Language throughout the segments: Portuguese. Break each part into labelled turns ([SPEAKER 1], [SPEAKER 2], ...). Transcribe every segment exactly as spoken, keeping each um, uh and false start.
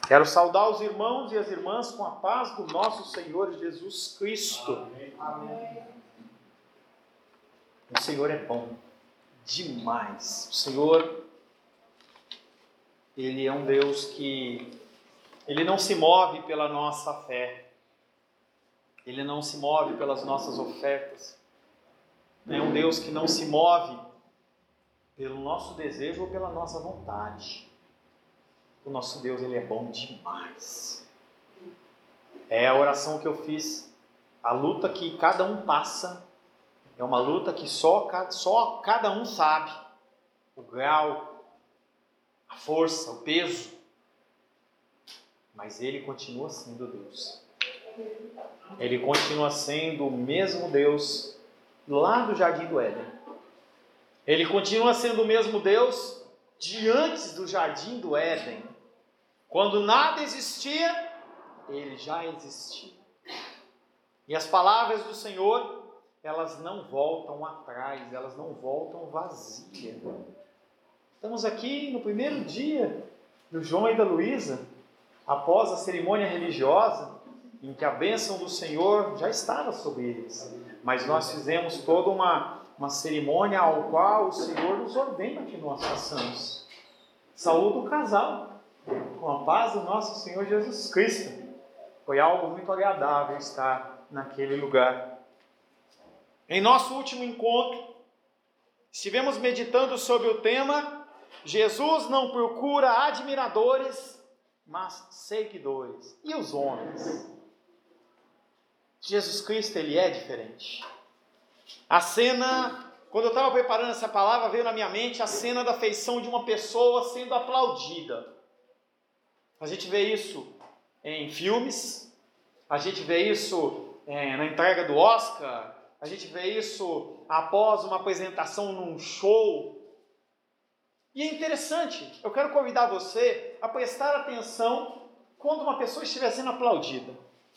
[SPEAKER 1] Quero saudar os irmãos e as irmãs com a paz do nosso Senhor Jesus Cristo.
[SPEAKER 2] Amém.
[SPEAKER 1] O Senhor é bom demais. O Senhor, Ele é um Deus que Ele não se move pela nossa fé. Ele não se move pelas nossas ofertas. É um Deus que não se move pelo nosso desejo ou pela nossa vontade. O nosso Deus, Ele é bom demais. É a oração que eu fiz. A luta que cada um passa é uma luta que só, só cada um sabe. O grau, a força, o peso. Mas Ele continua sendo Deus. Ele continua sendo o mesmo Deus lá do Jardim do Éden. Ele continua sendo o mesmo Deus de antes do Jardim do Éden. Quando nada existia, Ele já existia. E as palavras do Senhor, elas não voltam atrás, elas não voltam vazias. Estamos aqui no primeiro dia do João e da Luísa, após a cerimônia religiosa, em que a bênção do Senhor já estava sobre eles. Mas nós fizemos toda uma, uma cerimônia ao qual o Senhor nos ordena que nós façamos. Saúde o casal, com a paz do nosso Senhor Jesus Cristo. Foi algo muito agradável estar naquele lugar. Em nosso último encontro, estivemos meditando sobre o tema: Jesus não procura admiradores, mas seguidores. E os homens? Jesus Cristo, Ele é diferente. A cena, quando eu estava preparando essa palavra, veio na minha mente a cena da feição de uma pessoa sendo aplaudida. A gente vê isso em filmes, a gente vê isso é, na entrega do Oscar, a gente vê isso após uma apresentação num show. E é interessante, eu quero convidar você a prestar atenção quando uma pessoa estiver sendo aplaudida.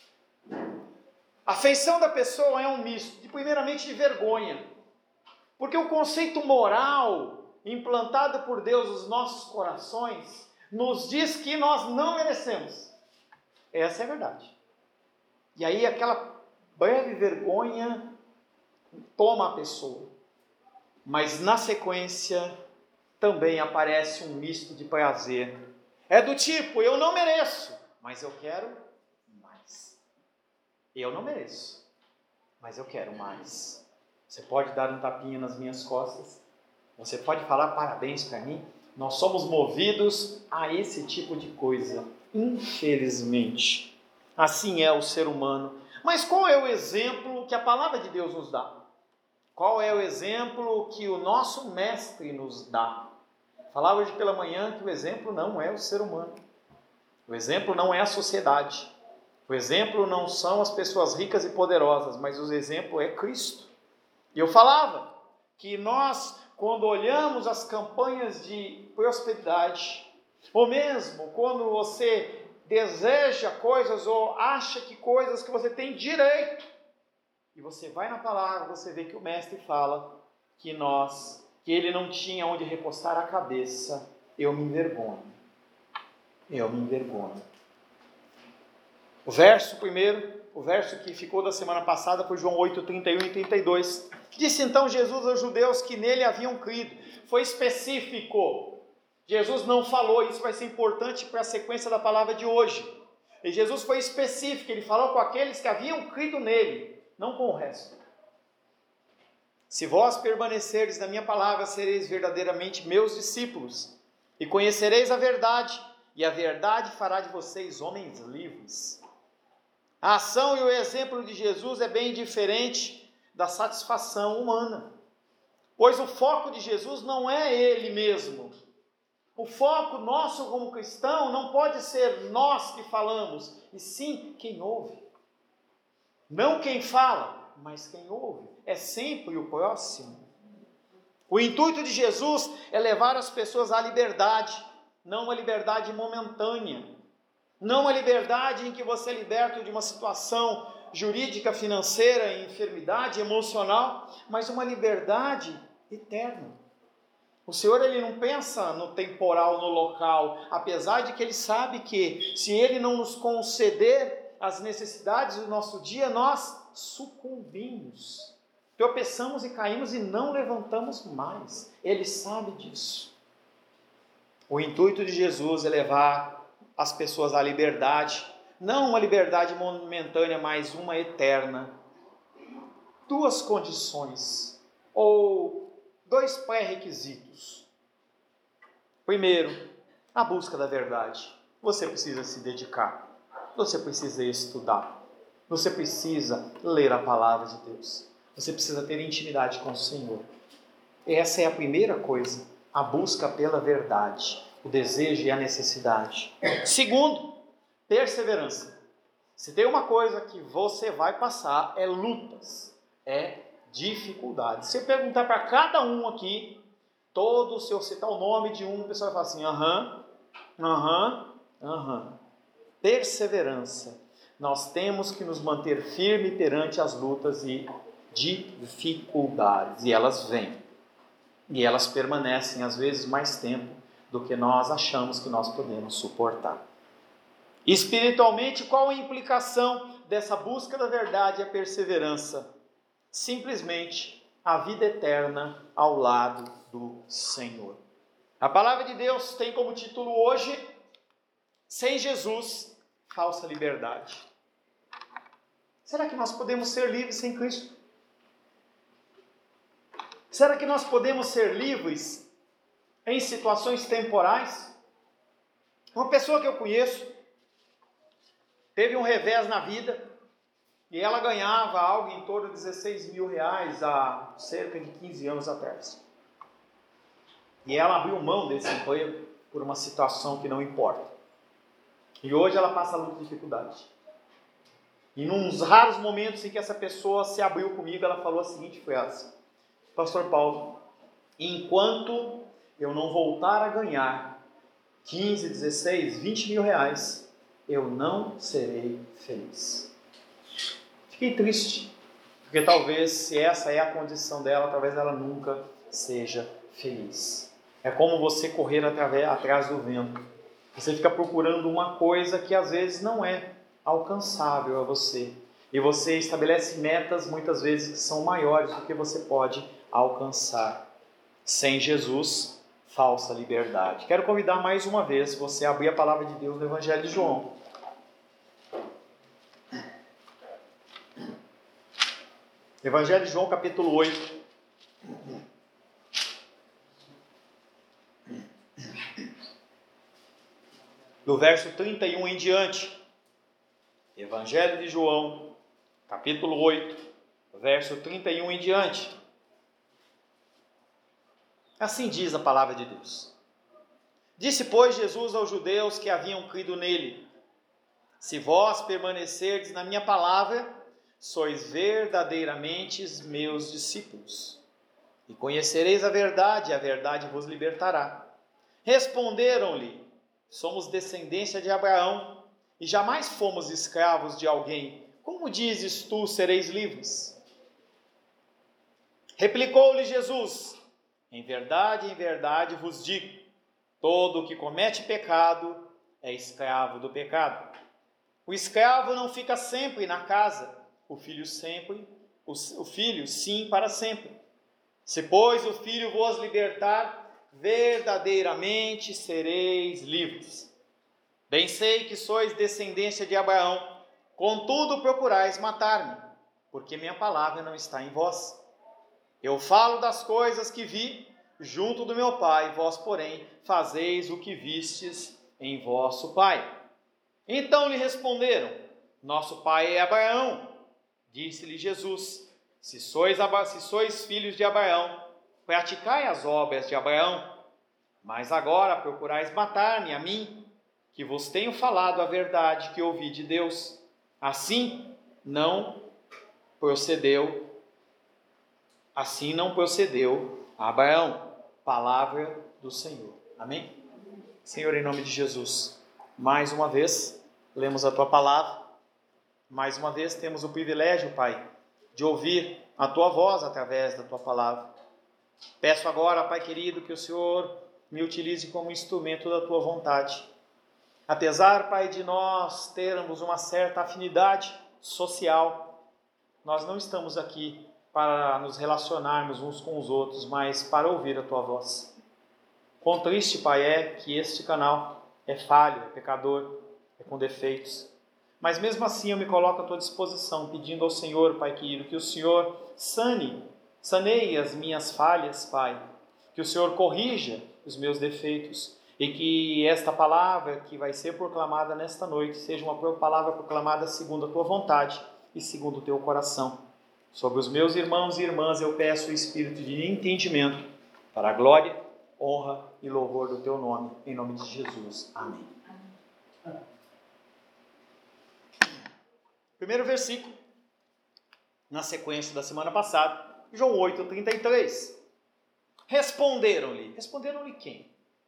[SPEAKER 1] A feição da pessoa é um misto, de, primeiramente, de vergonha. Porque o conceito moral implantado por Deus nos nossos corações nos diz que nós não merecemos. Essa é a verdade. E aí aquela breve vergonha toma a pessoa. Mas na sequência também aparece um misto de prazer. É do tipo: eu não mereço, mas eu quero mais. Eu não mereço, mas eu quero mais. Você pode dar um tapinha nas minhas costas. Você pode falar parabéns para mim. Nós somos movidos a esse tipo de coisa, infelizmente. Assim é o ser humano. Mas qual é o exemplo que a palavra de Deus nos dá? Qual é o exemplo que o nosso mestre nos dá? Falava hoje pela manhã que o exemplo não é o ser humano. O exemplo não é a sociedade. O exemplo não são as pessoas ricas e poderosas, mas o exemplo é Cristo. E eu falava que nós, quando olhamos as campanhas de prosperidade, ou mesmo quando você deseja coisas ou acha que coisas que você tem direito, e você vai na palavra, você vê que o mestre fala que nós, que ele não tinha onde recostar a cabeça. Eu me envergonho. Eu me envergonho. O verso primeiro, o verso que ficou da semana passada foi João oito, trinta e um e trinta e dois. Disse então Jesus aos judeus que nele haviam crido. Foi específico. Jesus não falou, isso vai ser importante para a sequência da palavra de hoje. E Jesus foi específico, ele falou com aqueles que haviam crido nele, não com o resto. Se vós permanecerdes na minha palavra, sereis verdadeiramente meus discípulos, e conhecereis a verdade, e a verdade fará de vocês homens livres. A ação e o exemplo de Jesus é bem diferente da satisfação humana, pois o foco de Jesus não é Ele mesmo. O foco nosso como cristão não pode ser nós que falamos, e sim quem ouve. Não quem fala, mas quem ouve. É sempre o próximo. O intuito de Jesus é levar as pessoas à liberdade, não uma liberdade momentânea. Não uma liberdade em que você é liberto de uma situação jurídica, financeira, enfermidade emocional, mas uma liberdade eterna. O Senhor, ele não pensa no temporal, no local, apesar de que ele sabe que se ele não nos conceder as necessidades do nosso dia, nós sucumbimos, tropeçamos e caímos e não levantamos mais. Ele sabe disso. O intuito de Jesus é levar as pessoas à liberdade, não uma liberdade momentânea, mas uma eterna. Duas condições, ou dois pré-requisitos. Primeiro, a busca da verdade. Você precisa se dedicar, você precisa estudar, você precisa ler a palavra de Deus, você precisa ter intimidade com o Senhor. Essa é a primeira coisa, a busca pela verdade, o desejo e a necessidade. Segundo, perseverança. Se tem uma coisa que você vai passar, é lutas, é dificuldades. Se eu perguntar para cada um aqui, todo, se eu citar o nome de um, o pessoal vai falar assim, aham, aham, aham. Perseverança. Nós temos que nos manter firme perante as lutas e dificuldades. E elas vêm. E elas permanecem, às vezes, mais tempo do que nós achamos que nós podemos suportar. Espiritualmente, qual a implicação dessa busca da verdade e a perseverança? Simplesmente a vida eterna ao lado do Senhor. A palavra de Deus tem como título hoje, sem Jesus, falsa liberdade. Será que nós podemos ser livres sem Cristo? Será que nós podemos ser livres em situações temporais? Uma pessoa que eu conheço teve um revés na vida e ela ganhava algo em torno de dezesseis mil reais há cerca de quinze anos atrás. E ela abriu mão desse emprego por uma situação que não importa. E hoje ela passa muita dificuldade. E nos raros momentos em que essa pessoa se abriu comigo, ela falou a seguinte frase: Pastor Paulo, enquanto eu não voltar a ganhar quinze, dezesseis, vinte mil reais, eu não serei feliz. Fiquei triste, porque talvez, se essa é a condição dela, talvez ela nunca seja feliz. É como você correr através, atrás do vento. Você fica procurando uma coisa que às vezes não é alcançável a você. E você estabelece metas muitas vezes que são maiores do que você pode alcançar. Sem Jesus, falsa liberdade. Quero convidar mais uma vez você a abrir a palavra de Deus no Evangelho de João. Evangelho de João, capítulo oito. Do verso trinta e um em diante. Evangelho de João, capítulo oito, verso trinta e um em diante. Assim diz a palavra de Deus. Disse, pois, Jesus aos judeus que haviam crido nele: se vós permanecerdes na minha palavra, sois verdadeiramente meus discípulos, e conhecereis a verdade, e a verdade vos libertará. Responderam-lhe: somos descendência de Abraão, e jamais fomos escravos de alguém. Como dizes tu, sereis livres? Replicou-lhe Jesus: em verdade, em verdade vos digo, todo o que comete pecado é escravo do pecado. O escravo não fica sempre na casa, o filho sempre, o, o filho sim para sempre. Se, pois, o filho vos libertar, verdadeiramente sereis livres. Bem sei que sois descendência de Abraão, contudo procurais matar-me, porque minha palavra não está em vós. Eu falo das coisas que vi junto do meu pai, vós, porém, fazeis o que vistes em vosso pai. Então lhe responderam: nosso pai é Abraão. Disse-lhe Jesus: se sois, se sois filhos de Abraão, praticai as obras de Abraão. Mas agora procurais matar-me a mim, que vos tenho falado a verdade que ouvi de Deus. Assim não procedeu, assim não procedeu Abraão. Palavra do Senhor. Amém? Senhor, em nome de Jesus, mais uma vez lemos a Tua palavra. Mais uma vez temos o privilégio, Pai, de ouvir a Tua voz através da Tua palavra. Peço agora, Pai querido, que o Senhor me utilize como instrumento da Tua vontade. Apesar, Pai, de nós termos uma certa afinidade social, nós não estamos aqui para nos relacionarmos uns com os outros, mas para ouvir a Tua voz. Quão triste, Pai, é que este canal é falho, é pecador, é com defeitos. Mas mesmo assim eu me coloco à Tua disposição, pedindo ao Senhor, Pai querido, que o Senhor sane, saneie as minhas falhas, Pai. Que o Senhor corrija os meus defeitos e que esta palavra que vai ser proclamada nesta noite seja uma palavra proclamada segundo a Tua vontade e segundo o Teu coração. Sobre os meus irmãos e irmãs eu peço o espírito de entendimento para a glória, honra e louvor do Teu nome, em nome de Jesus. Amém. Primeiro versículo, na sequência da semana passada, João oito, trinta e três. Responderam-lhe. Responderam-lhe quem?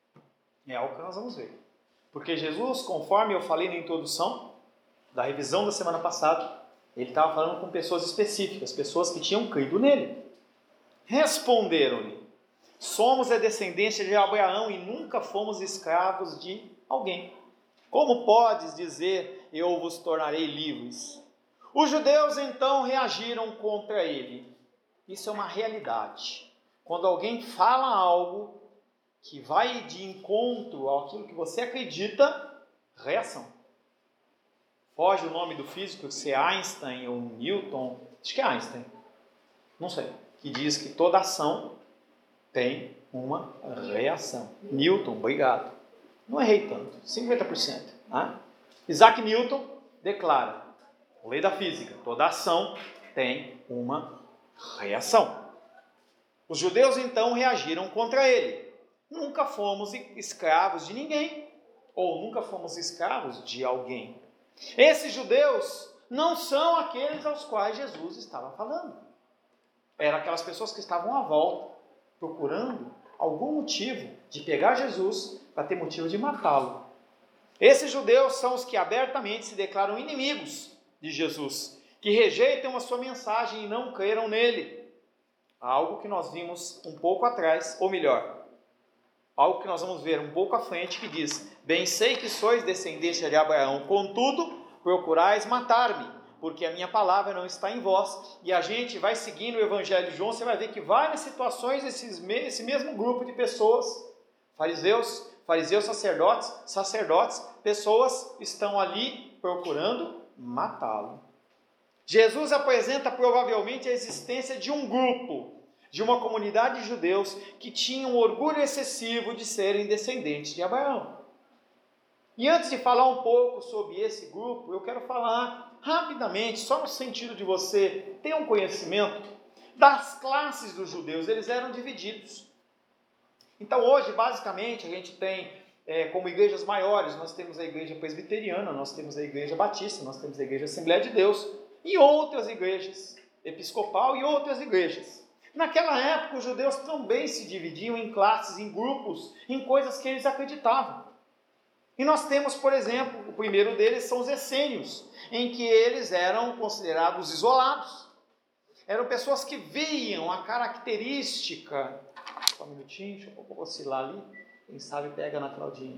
[SPEAKER 1] É algo que nós vamos ver. Porque Jesus, conforme eu falei na introdução da revisão da semana passada, ele estava falando com pessoas específicas, pessoas que tinham crido nele. Responderam-lhe. Somos a descendência de Abraão e nunca fomos escravos de alguém. Como podes dizer, eu vos tornarei livres? Os judeus então reagiram contra ele. Isso é uma realidade. Quando alguém fala algo que vai de encontro àquilo que você acredita, reação. Foge o nome do físico, se é Einstein ou Newton, acho que é Einstein, não sei, que diz que toda ação tem uma reação. Newton, obrigado. Não errei tanto, cinquenta por cento. Né? Isaac Newton declara, lei da física, toda ação tem uma reação. Os judeus então reagiram contra ele. Nunca fomos escravos de ninguém, ou nunca fomos escravos de alguém. Esses judeus não são aqueles aos quais Jesus estava falando. Eram aquelas pessoas que estavam à volta, procurando algum motivo de pegar Jesus para ter motivo de matá-lo. Esses judeus são os que abertamente se declaram inimigos de Jesus, que rejeitam a sua mensagem e não creram nele. Algo que nós vimos um pouco atrás, ou melhor, algo que nós vamos ver um pouco à frente, que diz: bem sei que sois descendência de Abraão, contudo procurais matar-me, porque a minha palavra não está em vós. E a gente vai seguindo o Evangelho de João, você vai ver que várias situações, esses, esse mesmo grupo de pessoas, fariseus, fariseus sacerdotes, sacerdotes, pessoas estão ali procurando matá-lo. Jesus apresenta provavelmente a existência de um grupo, de uma comunidade de judeus que tinham um orgulho excessivo de serem descendentes de Abraão. E antes de falar um pouco sobre esse grupo, eu quero falar rapidamente, só no sentido de você ter um conhecimento das classes dos judeus. Eles eram divididos. Então hoje, basicamente, a gente tem é, como igrejas maiores, nós temos a igreja presbiteriana, nós temos a igreja batista, nós temos a igreja Assembleia de Deus e outras igrejas, episcopal e outras igrejas. Naquela época, os judeus também se dividiam em classes, em grupos, em coisas que eles acreditavam. E nós temos, por exemplo, o primeiro deles são os essênios, em que eles eram considerados isolados. Eram pessoas que viam a característica... Só um minutinho, deixa eu oscilar ali. Quem sabe pega na Claudinha.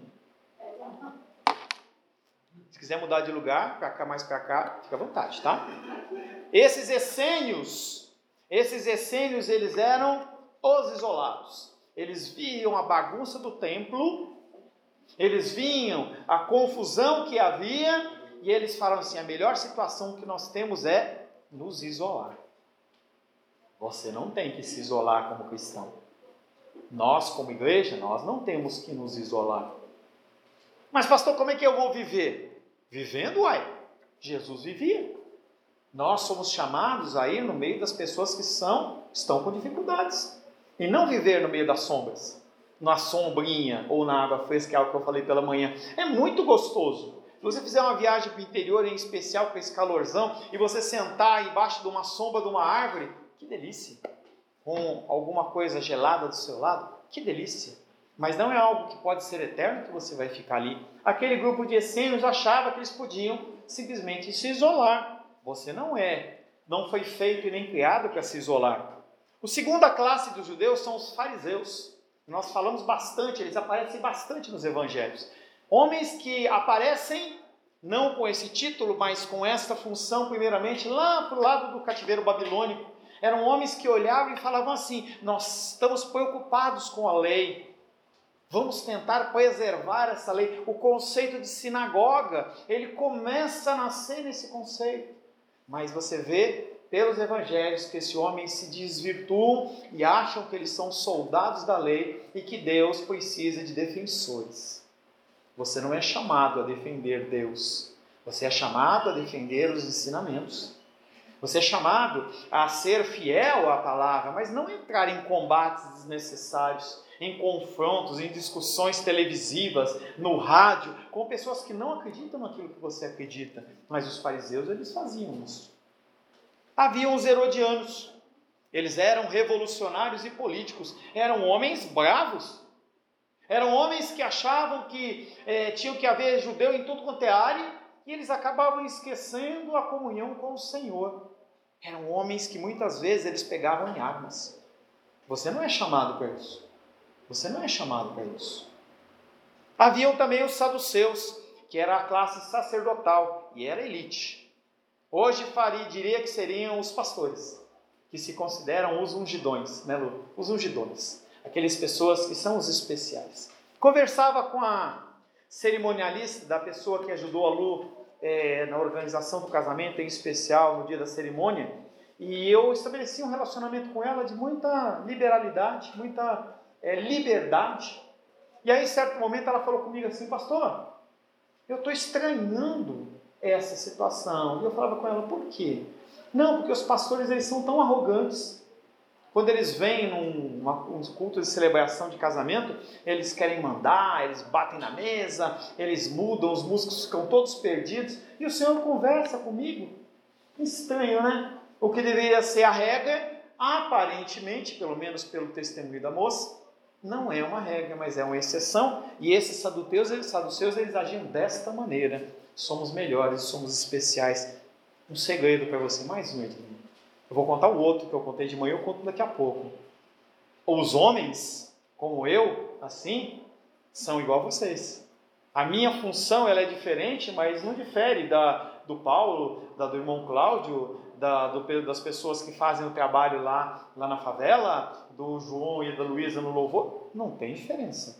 [SPEAKER 1] Se quiser mudar de lugar, para cá, mais para cá, fica à vontade, tá? Esses essênios, esses essênios, eles eram os isolados. Eles viam a bagunça do templo, eles viam a confusão que havia, e eles falaram assim: a melhor situação que nós temos é nos isolar. Você não tem que se isolar como cristão. Nós, como igreja, nós não temos que nos isolar. Mas pastor, como é que eu vou viver? Vivendo, uai. Jesus vivia. Nós somos chamados a ir no meio das pessoas que são, estão com dificuldades. E não viver no meio das sombras. Na sombrinha ou na água fresca, que é algo que eu falei pela manhã. É muito gostoso. Se você fizer uma viagem para o interior, em especial com esse calorzão, e você sentar embaixo de uma sombra de uma árvore, que delícia. Com alguma coisa gelada do seu lado, que delícia. Mas não é algo que pode ser eterno que você vai ficar ali. Aquele grupo de essênios achava que eles podiam simplesmente se isolar. Você não é, não foi feito e nem criado para se isolar. A segunda classe dos judeus são os fariseus. Nós falamos bastante, eles aparecem bastante nos evangelhos. Homens que aparecem não com esse título, mas com esta função, primeiramente, lá para o lado do cativeiro babilônico. Eram homens que olhavam e falavam assim: nós estamos preocupados com a lei, vamos tentar preservar essa lei. O conceito de sinagoga, ele começa a nascer nesse conceito. Mas você vê pelos evangelhos que esses homens se desvirtuam e acham que eles são soldados da lei e que Deus precisa de defensores. Você não é chamado a defender Deus, você é chamado a defender os ensinamentos. Você é chamado a ser fiel à palavra, mas não entrar em combates desnecessários, em confrontos, em discussões televisivas, no rádio, com pessoas que não acreditam naquilo que você acredita. Mas os fariseus, eles faziam isso. Havia os herodianos. Eles eram revolucionários e políticos. Eram homens bravos. Eram homens que achavam que eh, tinha que haver judeu em tudo quanto é área, e eles acabavam esquecendo a comunhão com o Senhor. Eram homens que muitas vezes eles pegavam em armas. Você não é chamado para isso. Você não é chamado para isso. Haviam também os saduceus, que era a classe sacerdotal e era elite. Hoje faria, diria que seriam os pastores, que se consideram os ungidões, né, Lu? Os ungidões. Aquelas pessoas que são os especiais. Conversava com a cerimonialista da pessoa que ajudou a Lu é, na organização do casamento, em especial no dia da cerimônia, e eu estabeleci um relacionamento com ela de muita liberalidade, muita é, liberdade. E aí, em certo momento, ela falou comigo assim: pastor, eu estou estranhando essa situação. E eu falava com ela: por quê? Não, porque os pastores eles são tão arrogantes. Quando eles vêm num um culto de celebração de casamento, eles querem mandar, eles batem na mesa, eles mudam, os músicos ficam todos perdidos. E o Senhor conversa comigo. Estranho, né? O que deveria ser a regra, aparentemente, pelo menos pelo testemunho da moça, não é uma regra, mas é uma exceção. E esses saduceus, eles, saduceus, eles agiam desta maneira. Somos melhores, somos especiais. Um segredo para você, mais um, Edinho. Eu vou contar o outro que eu contei de manhã, eu conto daqui a pouco. Os homens, como eu, assim, são igual a vocês. A minha função ela é diferente, mas não difere da do Paulo, da do irmão Cláudio, da, do, das pessoas que fazem o trabalho lá, lá na favela, do João e da Luísa no louvor. Não tem diferença.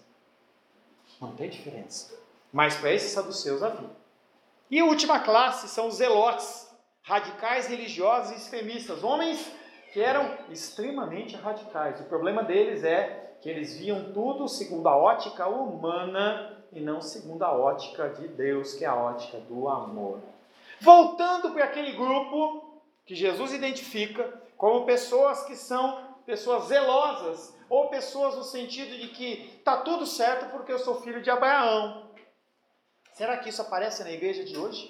[SPEAKER 1] Não tem diferença. Mas para esses saduceus havia. E a última classe são os zelotes, radicais religiosos e extremistas, homens que eram extremamente radicais. O problema deles é que eles viam tudo segundo a ótica humana e não segundo a ótica de Deus, que é a ótica do amor. Voltando para aquele grupo que Jesus identifica como pessoas que são pessoas zelosas, ou pessoas no sentido de que está tudo certo porque eu sou filho de Abraão. Será que isso aparece na igreja de hoje?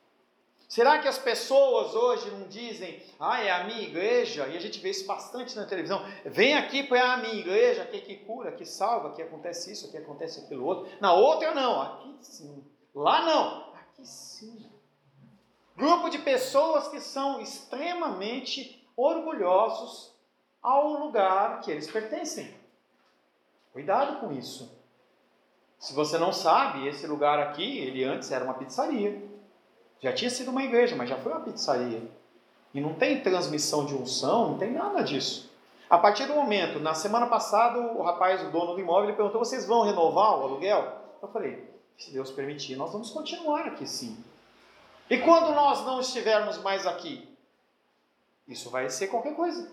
[SPEAKER 1] Será que as pessoas hoje não dizem: ah, é a minha igreja? E a gente vê isso bastante na televisão. Vem aqui para a minha igreja, aqui que cura, aqui salva, aqui acontece isso, aqui acontece aquilo outro. Na outra não, aqui sim. Lá não, aqui sim. Grupo de pessoas que são extremamente orgulhosos ao lugar que eles pertencem. Cuidado com isso. Se você não sabe, esse lugar aqui, ele antes era uma pizzaria. Já tinha sido uma igreja, mas já foi uma pizzaria. E não tem transmissão de unção, não tem nada disso. A partir do momento, na semana passada, o rapaz, o dono do imóvel, ele perguntou: vocês vão renovar o aluguel? Eu falei: se Deus permitir, nós vamos continuar aqui sim. E quando nós não estivermos mais aqui? Isso vai ser qualquer coisa.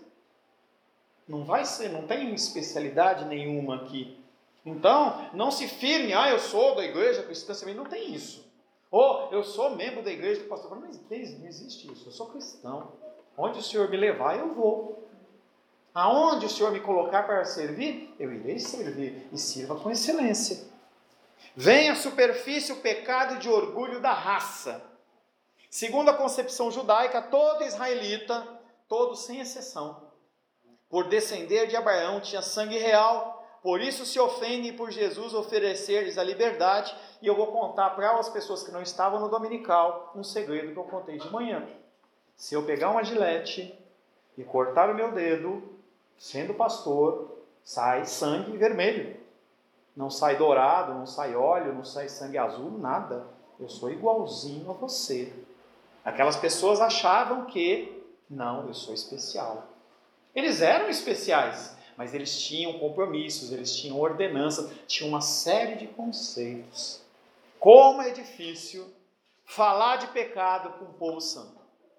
[SPEAKER 1] Não vai ser, não tem especialidade nenhuma aqui. Então, não se firme: ah, eu sou da igreja cristã, não tem isso. Ou eu sou membro da igreja do pastor. Mas não existe isso, eu sou cristão. Onde o Senhor me levar, eu vou. Aonde o Senhor me colocar para servir, eu irei servir e sirva com excelência. Vem à superfície o pecado de orgulho da raça. Segundo a concepção judaica, todo israelita, todo sem exceção, por descender de Abraão, tinha sangue real. Por isso se ofendem por Jesus oferecer-lhes a liberdade. E eu vou contar para as pessoas que não estavam no dominical um segredo que eu contei de manhã. Se eu pegar uma gilete e cortar o meu dedo, Sendo pastor, sai sangue vermelho. Não sai dourado, não sai óleo, não sai sangue azul, nada. Eu sou igualzinho a você. Aquelas pessoas achavam que, não, eu sou especial. Eles eram especiais, mas eles tinham compromissos, eles tinham ordenanças, tinham uma série de conceitos. Como é difícil falar de pecado com o povo santo.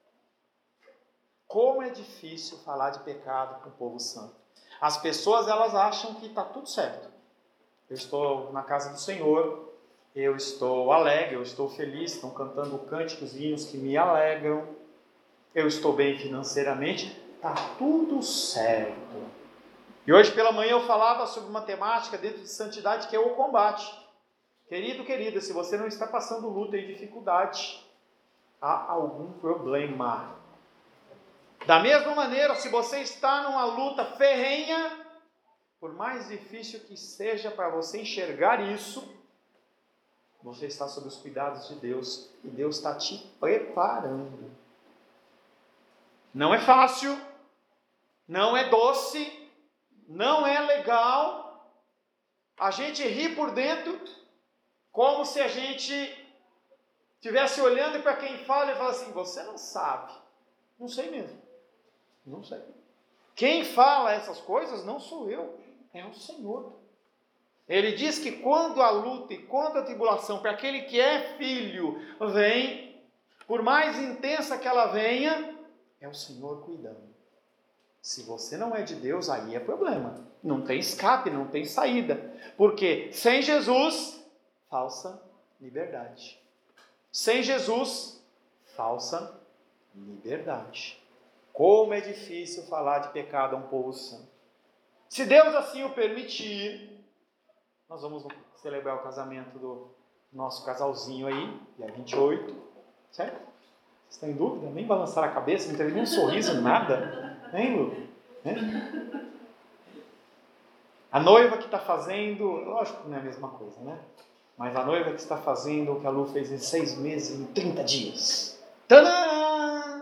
[SPEAKER 1] Como é difícil falar de pecado com o povo santo. As pessoas, elas acham que está tudo certo. Eu estou na casa do Senhor, eu estou alegre, eu estou feliz, estão cantando cânticos e hinos que me alegram, eu estou bem financeiramente, está tudo certo. E hoje pela manhã eu falava sobre uma temática dentro de santidade que é o combate. Querido, querida, se você não está passando luta e dificuldade, há algum problema. Da mesma maneira, se você está numa luta ferrenha, por mais difícil que seja para você enxergar isso, você está sob os cuidados de Deus e Deus está te preparando. Não é fácil, não é doce, não é legal. A gente ri por dentro, como se a gente estivesse olhando para quem fala e fala assim, você não sabe. Não sei mesmo. Não sei. Quem fala essas coisas não sou eu, é o Senhor. Ele diz que quando a luta e quando a tribulação para aquele que é filho vem, por mais intensa que ela venha, é o Senhor cuidando. Se você não é de Deus, aí é problema. Não tem escape, não tem saída. Porque sem Jesus, falsa liberdade. Sem Jesus, falsa liberdade. Como é difícil falar de pecado a um povo santo. Se Deus assim o permitir, nós vamos celebrar o casamento do nosso casalzinho aí, dia vinte e oito, certo? Vocês estão em dúvida? Nem balançaram a cabeça, não teve nem um sorriso, nada. Hein, Lu? Hein? A noiva que está fazendo, lógico que não é a mesma coisa, né? Mas a noiva que está fazendo o que a Lu fez em seis meses, em trinta dias. Tadã!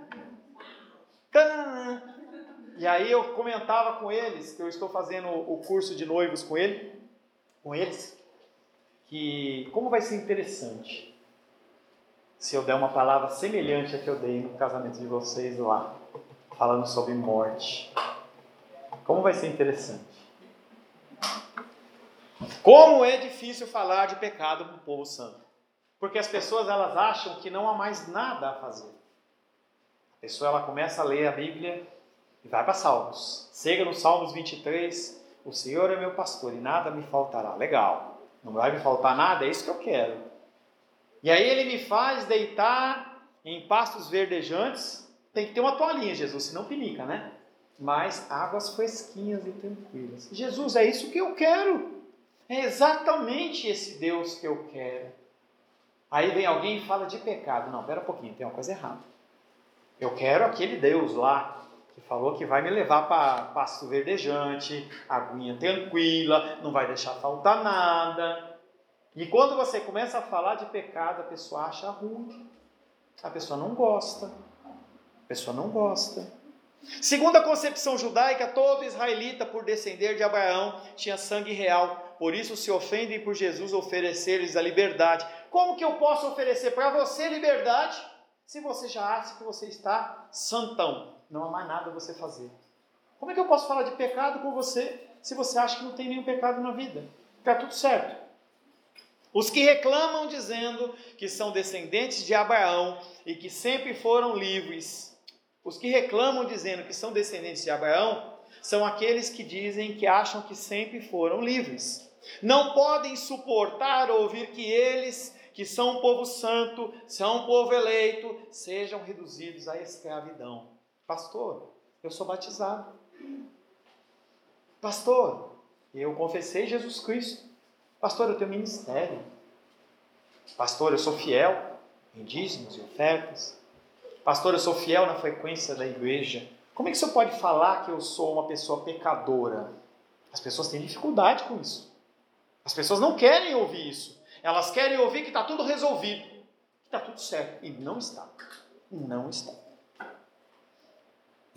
[SPEAKER 1] Tadã! E aí eu comentava com eles, que eu estou fazendo o curso de noivos com ele, com eles, que como vai ser interessante se eu der uma palavra semelhante à que eu dei no casamento de vocês lá, falando sobre morte. Como vai ser interessante. Como é difícil falar de pecado com o povo santo. Porque as pessoas, elas acham que não há mais nada a fazer. A pessoa, ela começa a ler a Bíblia e vai para Salmos. Chega no Salmos vinte e três, o Senhor é meu pastor e nada me faltará. Legal. Não vai me faltar nada, é isso que eu quero. E aí ele me faz deitar em pastos verdejantes. Tem que ter uma toalhinha, Jesus, senão pinica, né? Mas águas fresquinhas e tranquilas. Jesus, é isso que eu quero. É exatamente esse Deus que eu quero. Aí vem alguém e fala de pecado. Não, pera um pouquinho, tem uma coisa errada. Eu quero aquele Deus lá, que falou que vai me levar para pasto verdejante, aguinha tranquila, não vai deixar faltar nada. E quando você começa a falar de pecado, a pessoa acha ruim. A pessoa não gosta. A pessoa não gosta. Segundo a concepção judaica, todo israelita, por descender de Abraão, tinha sangue real. Por isso se ofendem por Jesus oferecer-lhes a liberdade. Como que eu posso oferecer para você liberdade, se você já acha que você está santão? Não há mais nada a você fazer. Como é que eu posso falar de pecado com você, se você acha que não tem nenhum pecado na vida? Está tudo certo. Os que reclamam dizendo que são descendentes de Abraão e que sempre foram livres, os que reclamam dizendo que são descendentes de Abraão, são aqueles que dizem que acham que sempre foram livres. Não podem suportar ouvir que eles, que são um povo santo, são um povo eleito, sejam reduzidos à escravidão. Pastor, eu sou batizado. Pastor, eu confessei Jesus Cristo. Pastor, eu tenho ministério. Pastor, eu sou fiel em dízimos e ofertas. Pastor, eu sou fiel na frequência da igreja. Como é que o senhor pode falar que eu sou uma pessoa pecadora? As pessoas têm dificuldade com isso. As pessoas não querem ouvir isso. Elas querem ouvir que está tudo resolvido, que está tudo certo. E não está. Não está.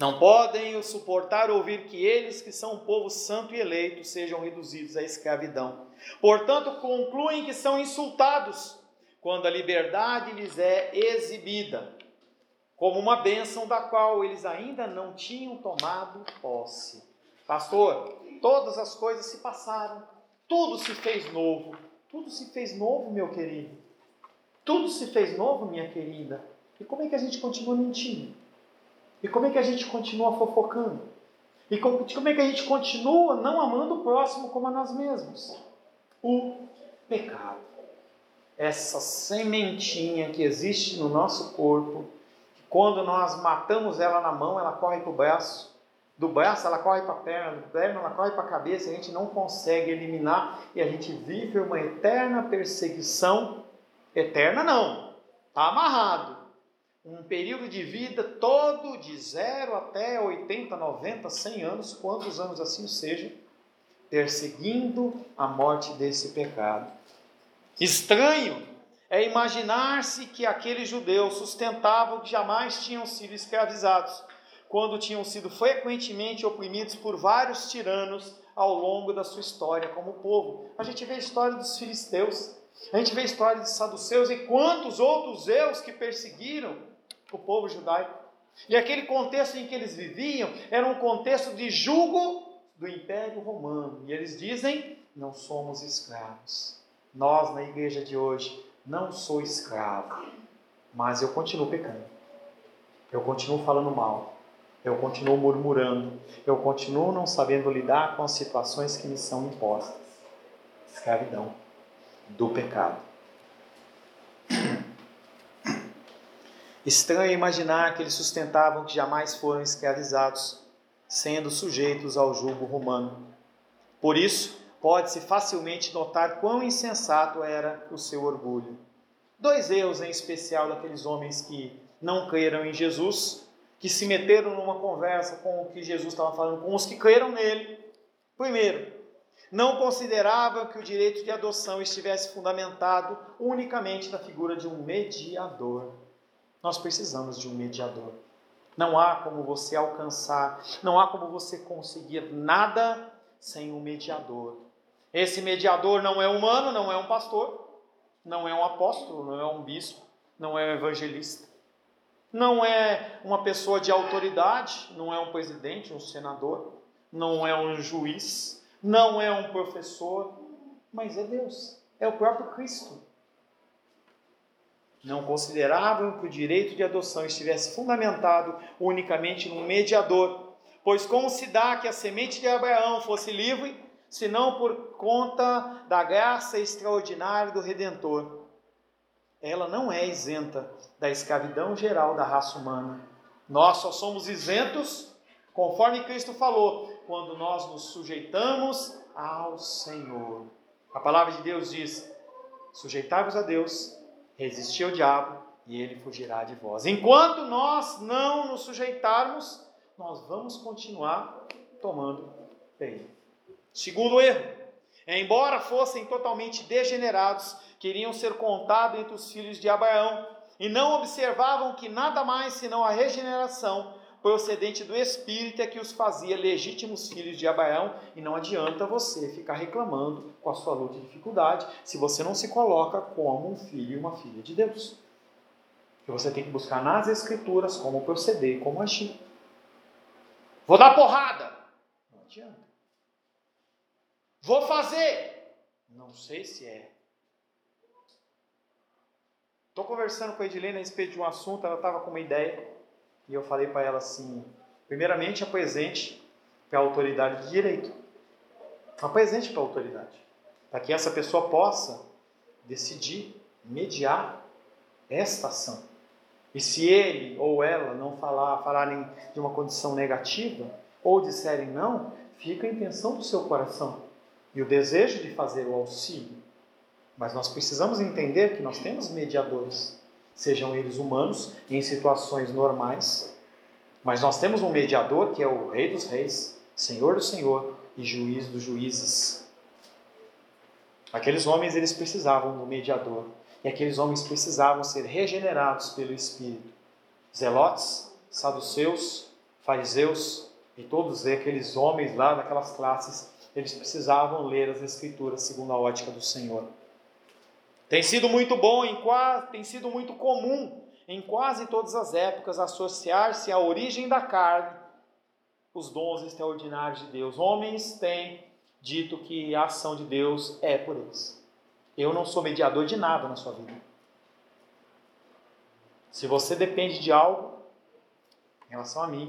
[SPEAKER 1] Não podem suportar ouvir que eles, que são um povo santo e eleito, sejam reduzidos à escravidão. Portanto, concluem que são insultados quando a liberdade lhes é exibida, como uma bênção da qual eles ainda não tinham tomado posse. Pastor, todas as coisas se passaram, tudo se fez novo. Tudo se fez novo, meu querido. Tudo se fez novo, minha querida. E como é que a gente continua mentindo? E como é que a gente continua fofocando? E como é que a gente continua não amando o próximo como a nós mesmos? O pecado. Essa sementinha que existe no nosso corpo, que quando nós matamos ela na mão, ela corre para o braço. Do braço ela corre para a perna, do perna ela corre para a cabeça, a gente não consegue eliminar e a gente vive uma eterna perseguição. Eterna não, está amarrado. Um período de vida todo de zero até oitenta, noventa, cem anos, quantos anos assim seja, perseguindo a morte desse pecado. Estranho é imaginar-se que aqueles judeus sustentavam que jamais tinham sido escravizados, quando tinham sido frequentemente oprimidos por vários tiranos ao longo da sua história como povo. A gente vê a história dos filisteus, a gente vê a história dos saduceus e quantos outros eus que perseguiram o povo judaico. E aquele contexto em que eles viviam era um contexto de jugo do Império Romano. E eles dizem, não somos escravos. Nós, na igreja de hoje, não sou escravo, mas eu continuo pecando. Eu continuo falando mal. Eu continuo murmurando. Eu continuo não sabendo lidar com as situações que me são impostas. Escravidão do pecado. Estranho imaginar que eles sustentavam que jamais foram escravizados, sendo sujeitos ao jugo romano. Por isso, pode-se facilmente notar quão insensato era o seu orgulho. Dois erros em especial daqueles homens que não creram em Jesus, que se meteram numa conversa com o que Jesus estava falando, com os que creram nele. Primeiro, não consideravam que o direito de adoção estivesse fundamentado unicamente na figura de um mediador. Nós precisamos de um mediador. Não há como você alcançar, não há como você conseguir nada sem um mediador. Esse mediador não é humano, não é um pastor, não é um apóstolo, não é um bispo, não é um evangelista, não é uma pessoa de autoridade, não é um presidente, um senador, não é um juiz, não é um professor, mas é Deus, é o próprio Cristo. Não consideravam que o direito de adoção estivesse fundamentado unicamente num mediador, pois como se dá que a semente de Abraão fosse livre, senão por conta da graça extraordinária do Redentor? Ela não é isenta da escravidão geral da raça humana. Nós só somos isentos, conforme Cristo falou, quando nós nos sujeitamos ao Senhor. A palavra de Deus diz, sujeitai-vos a Deus, resistir ao diabo e ele fugirá de vós. Enquanto nós não nos sujeitarmos, nós vamos continuar tomando perigo. Segundo erro, embora fossem totalmente degenerados, queriam ser contados entre os filhos de Abraão e não observavam que nada mais senão a regeneração procedente do Espírito é que os fazia legítimos filhos de Abraão, e não adianta você ficar reclamando com a sua luta e dificuldade se você não se coloca como um filho e uma filha de Deus. E você tem que buscar nas Escrituras como proceder e como agir. Vou dar porrada? Não adianta. Vou fazer? Não sei se é. Estou conversando com a Edilene a respeito de um assunto, ela estava com uma ideia. E eu falei para ela assim, primeiramente apresente para a autoridade de direito. Apresente para a autoridade. Para que essa pessoa possa decidir, mediar esta ação. E se ele ou ela não falar, falarem de uma condição negativa, ou disserem não, fica a intenção do seu coração. E o desejo de fazer o auxílio. Mas nós precisamos entender que nós temos mediadores. Sejam eles humanos, em situações normais, mas nós temos um mediador que é o Rei dos Reis, Senhor do Senhor e Juiz dos Juízes. Aqueles homens, eles precisavam do mediador, e aqueles homens precisavam ser regenerados pelo Espírito. Zelotes, saduceus, fariseus e todos aqueles homens lá daquelas classes, eles precisavam ler as Escrituras segundo a ótica do Senhor. Tem sido muito bom, em quase, tem sido muito comum em quase todas as épocas associar-se à origem da carne os dons extraordinários de Deus. Homens têm dito que a ação de Deus é por eles. Eu não sou mediador de nada na sua vida. Se você depende de algo em relação a mim,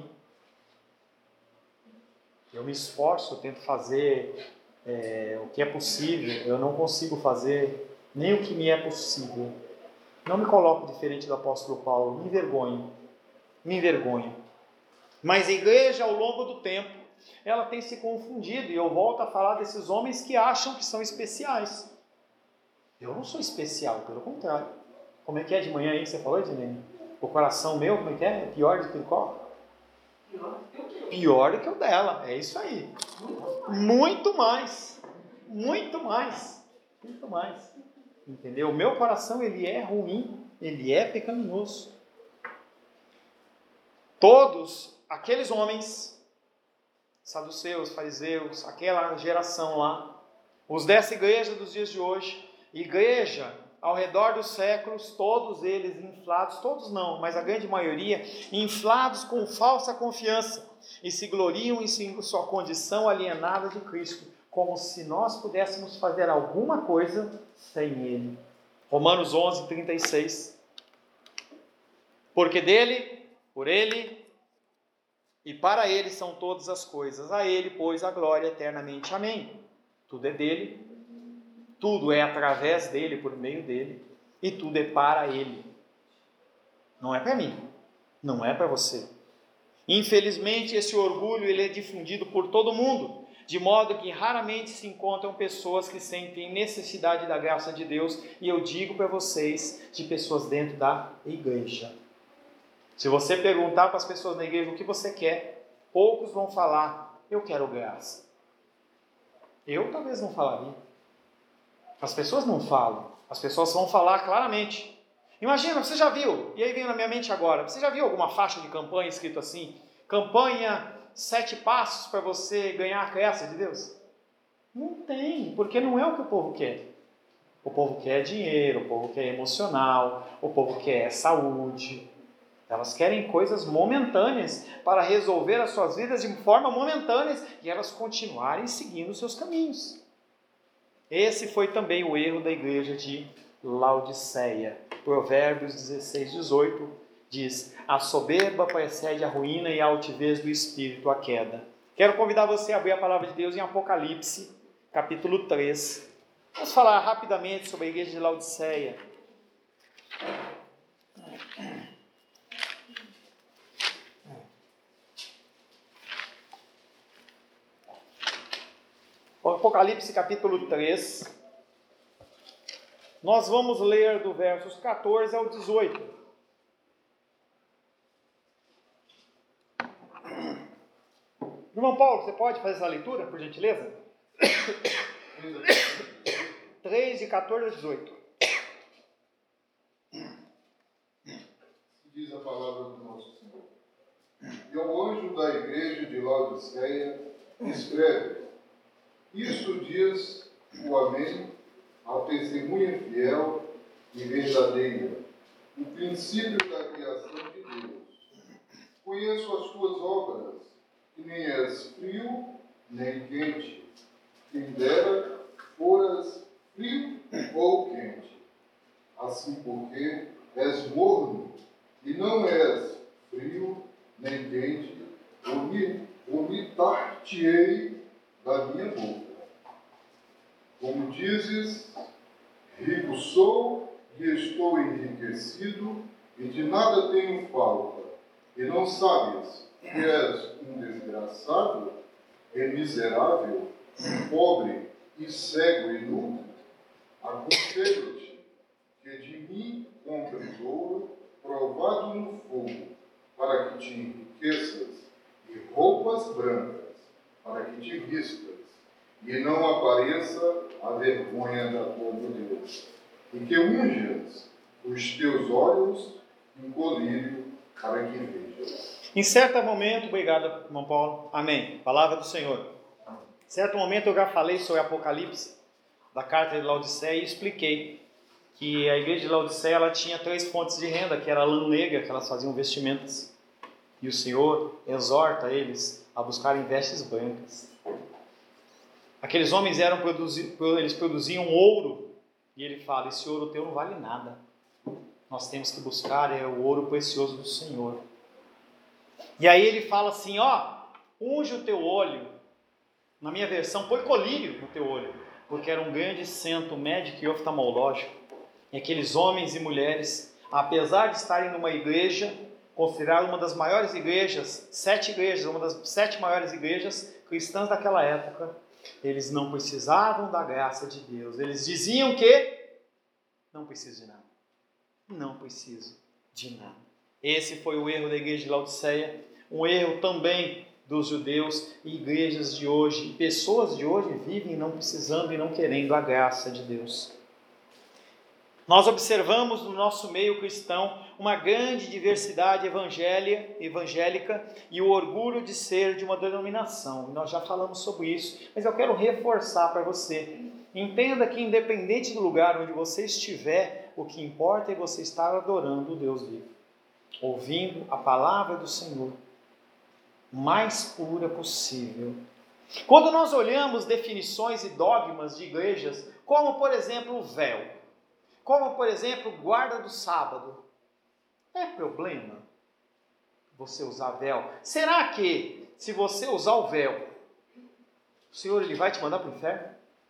[SPEAKER 1] eu me esforço, eu tento fazer é, o que é possível, eu não consigo fazer nem o que me é possível. Não me coloco diferente do apóstolo Paulo, me envergonho, me envergonho. Mas a igreja, ao longo do tempo, ela tem se confundido, e eu volto a falar desses homens que acham que são especiais. Eu não sou especial, pelo contrário. Como é que é de manhã aí que você falou, Ednei? O coração meu, como é que é? É pior do que o qual?
[SPEAKER 2] Pior do que o teu.
[SPEAKER 1] Pior do que o dela, é isso aí. Muito mais, muito mais, muito mais. Entendeu? O meu coração, ele é ruim, ele é pecaminoso. Todos aqueles homens, saduceus, fariseus, aquela geração lá, os dessa igreja dos dias de hoje, igreja ao redor dos séculos, todos eles inflados, todos não, mas a grande maioria, inflados com falsa confiança e se gloriam em sua condição alienada de Cristo, como se nós pudéssemos fazer alguma coisa sem Ele. Romanos onze, trinta e seis. Porque dele, por Ele e para Ele são todas as coisas. A Ele, pois, a glória eternamente. Amém. Tudo é dele, tudo é através dele, por meio dele, e tudo é para Ele. Não é para mim, não é para você. Infelizmente, esse orgulho ele é difundido por todo mundo, de modo que raramente se encontram pessoas que sentem necessidade da graça de Deus, e eu digo para vocês, de pessoas dentro da igreja. Se você perguntar para as pessoas na igreja o que você quer, poucos vão falar, eu quero graça. Eu talvez não falaria. As pessoas não falam, as pessoas vão falar claramente. Imagina, você já viu, e aí vem na minha mente agora, você já viu alguma faixa de campanha escrito assim, campanha sete passos para você ganhar a graça de Deus? Não tem, porque não é o que o povo quer. O povo quer dinheiro, o povo quer emocional, o povo quer saúde. Elas querem coisas momentâneas para resolver as suas vidas de forma momentânea e elas continuarem seguindo os seus caminhos. Esse foi também o erro da igreja de Laodiceia. Provérbios dezesseis, dezoito diz: a soberba precede a ruína e a altivez do espírito a queda. Quero convidar você a abrir a palavra de Deus em Apocalipse, capítulo três. Vamos falar rapidamente sobre a igreja de Laodiceia. Apocalipse capítulo três, nós vamos ler do versos catorze ao dezoito. Irmão Paulo, você pode fazer essa leitura, por gentileza? três, de catorze a dezoito.
[SPEAKER 3] Diz a palavra do nosso Senhor. E ao anjo da igreja de Laodiceia escreve: isto diz o Amém, a testemunha fiel e verdadeira, o princípio da criação de Deus. Conheço as tuas obras, que nem és frio nem quente. Quem dera foras frio ou quente. Assim porque és morno e não és frio nem quente, vomitar-te-ei da minha boca. Como dizes, rico sou e estou enriquecido, e de nada tenho falta, e não sabes que és um desgraçado, e miserável, pobre e cego e nu? Aconselho-te que de mim compres ouro provado no fogo, para que te enriqueças, e roupas brancas, para que te vistas, e não apareça a vergonha da tua nudez, e que unjas os teus olhos em colírio, para que vejas.
[SPEAKER 1] Em certo momento, obrigado, irmão Paulo, amém, palavra do Senhor. Em certo momento eu já falei sobre Apocalipse, da carta de Laodiceia, e expliquei que a igreja de Laodiceia ela tinha três fontes de renda, que era a lã negra, que elas faziam vestimentas, e o Senhor exorta eles a buscarem vestes brancas. Aqueles homens eram produzi- eles produziam ouro, e ele fala, esse ouro teu não vale nada, nós temos que buscar é o ouro precioso do Senhor. E aí ele fala assim, ó, unge o teu olho, na minha versão, põe colírio no teu olho, porque era um grande centro médico e oftalmológico, e aqueles homens e mulheres, apesar de estarem numa igreja, considerada uma das maiores igrejas, sete igrejas, uma das sete maiores igrejas cristãs daquela época, eles não precisavam da graça de Deus, eles diziam que não preciso de nada, não preciso de nada. Esse foi o erro da igreja de Laodiceia, um erro também dos judeus e igrejas de hoje. Pessoas de hoje vivem não precisando e não querendo a graça de Deus. Nós observamos no nosso meio cristão uma grande diversidade evangélica e o orgulho de ser de uma denominação. Nós já falamos sobre isso, mas eu quero reforçar para você. Entenda que independente do lugar onde você estiver, o que importa é você estar adorando o Deus vivo, ouvindo a palavra do Senhor, mais pura possível. Quando nós olhamos definições e dogmas de igrejas, como por exemplo o véu, como por exemplo guarda do sábado, é problema você usar véu? Será que se você usar o véu, o Senhor ele vai te mandar para o inferno?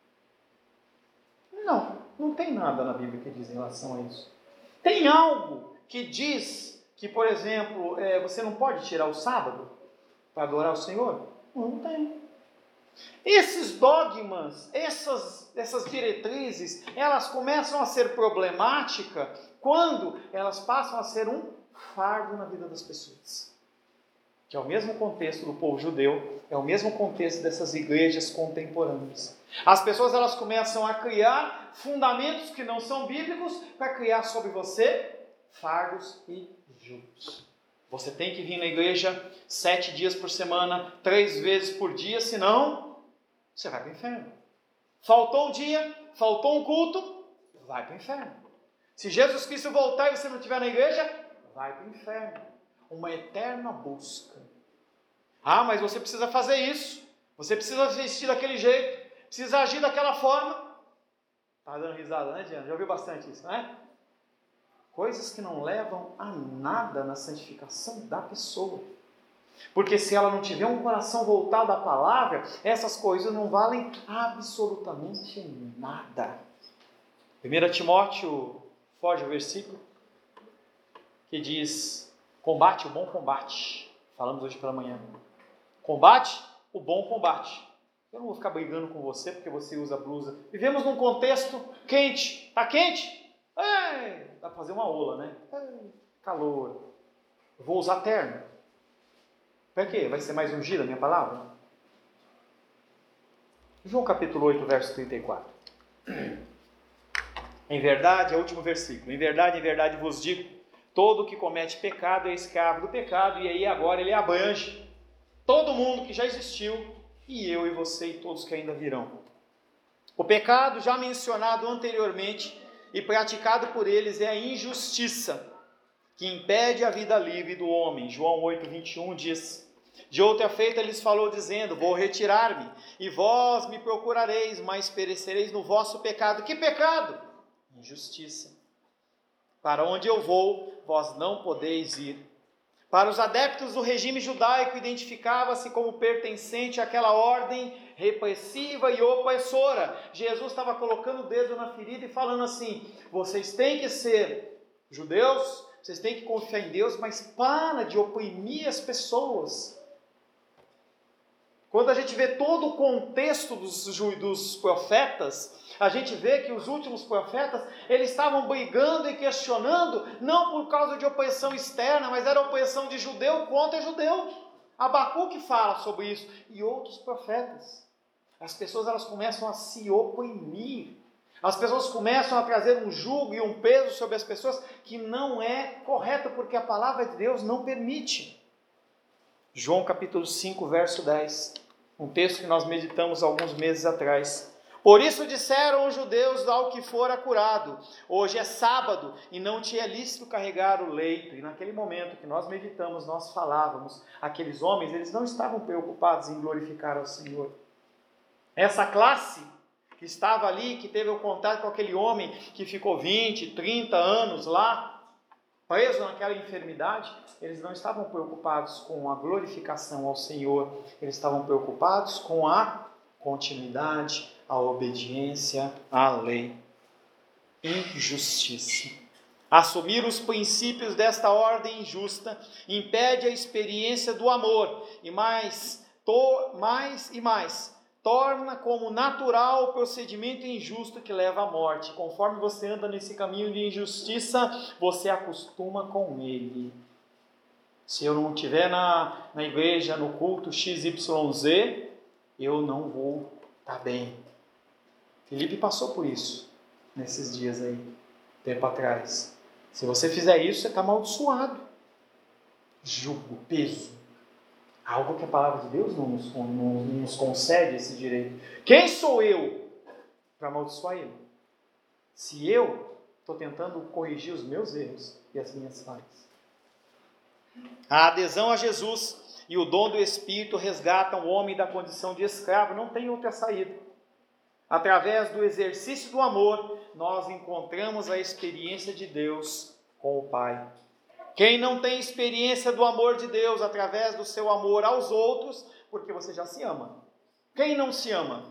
[SPEAKER 1] Não, não tem nada na Bíblia que diz em relação a isso. Tem algo que diz que, por exemplo, é, você não pode tirar o sábado para adorar o Senhor? Não tem. Esses dogmas, essas, essas diretrizes, elas começam a ser problemáticas quando elas passam a ser um fardo na vida das pessoas. Que é o mesmo contexto do povo judeu, é o mesmo contexto dessas igrejas contemporâneas. As pessoas elas começam a criar fundamentos que não são bíblicos para criar sobre você fardos e julgos. Você tem que vir na igreja sete dias por semana, três vezes por dia, senão você vai para o inferno. Faltou um dia, faltou um culto, vai para o inferno. Se Jesus Cristo voltar e você não estiver na igreja, vai para o inferno. Uma eterna busca. Ah, mas você precisa fazer isso, você precisa vestir daquele jeito, precisa agir daquela forma. Está dando risada, né, Diana? Já ouviu bastante isso, não é? Coisas que não levam a nada na santificação da pessoa. Porque se ela não tiver um coração voltado à palavra, essas coisas não valem absolutamente nada. primeiro Timóteo, foge o versículo, que diz, combate o bom combate. Falamos hoje pela manhã. Combate o bom combate. Eu não vou ficar brigando com você porque você usa blusa. Vivemos num contexto quente. Está quente? Ei, dá para fazer uma ola, né? Ei, calor. Eu vou usar terno. Para quê? Vai ser mais ungida a minha palavra? João capítulo oito, verso trinta e quatro. Em verdade, é o último versículo. Em verdade, em verdade vos digo, todo que comete pecado é escravo do pecado. E aí agora ele abrange todo mundo que já existiu, e eu e você e todos que ainda virão. O pecado, já mencionado anteriormente, e praticado por eles é a injustiça, que impede a vida livre do homem. João oito, vinte e um diz, de outra feita lhes falou dizendo, vou retirar-me, e vós me procurareis, mas perecereis no vosso pecado. Que pecado? Injustiça. Para onde eu vou, vós não podeis ir. Para os adeptos do regime judaico, identificava-se como pertencente àquela ordem repressiva e opressora. Jesus estava colocando o dedo na ferida e falando assim, vocês têm que ser judeus, vocês têm que confiar em Deus, mas para de oprimir as pessoas. Quando a gente vê todo o contexto dos, dos profetas, a gente vê que os últimos profetas, eles estavam brigando e questionando, não por causa de opressão externa, mas era opressão de judeu contra judeu. Abacuque fala sobre isso, e outros profetas. As pessoas elas começam a se oprimir, as pessoas começam a trazer um jugo e um peso sobre as pessoas que não é correto, porque a palavra de Deus não permite. João capítulo cinco, verso dez. Um texto que nós meditamos alguns meses atrás. Por isso disseram os judeus ao que fora curado: hoje é sábado e não te é lícito carregar o leito. E naquele momento que nós meditamos, nós falávamos, aqueles homens, eles não estavam preocupados em glorificar ao Senhor. Essa classe que estava ali, que teve o contato com aquele homem que ficou vinte, trinta anos lá, preso naquela enfermidade, eles não estavam preocupados com a glorificação ao Senhor, eles estavam preocupados com a continuidade, a obediência à lei. Injustiça. Assumir os princípios desta ordem injusta impede a experiência do amor e mais, to, mais e mais torna como natural o procedimento injusto que leva à morte. Conforme você anda nesse caminho de injustiça, você acostuma com ele. Se eu não estiver na, na igreja, no culto X Y Z, eu não vou estar bem. Felipe passou por isso nesses dias aí, tempo atrás. Se você fizer isso, você está amaldiçoado. Jugo, peso. Algo que a palavra de Deus não nos, não, não nos concede esse direito. Quem sou eu para amaldiçoar ele? Se eu estou tentando corrigir os meus erros e as minhas falhas. A adesão a Jesus e o dom do Espírito resgatam o homem da condição de escravo. Não tem outra saída. Através do exercício do amor, nós encontramos a experiência de Deus com o Pai. Quem não tem experiência do amor de Deus através do seu amor aos outros, porque você já se ama. Quem não se ama?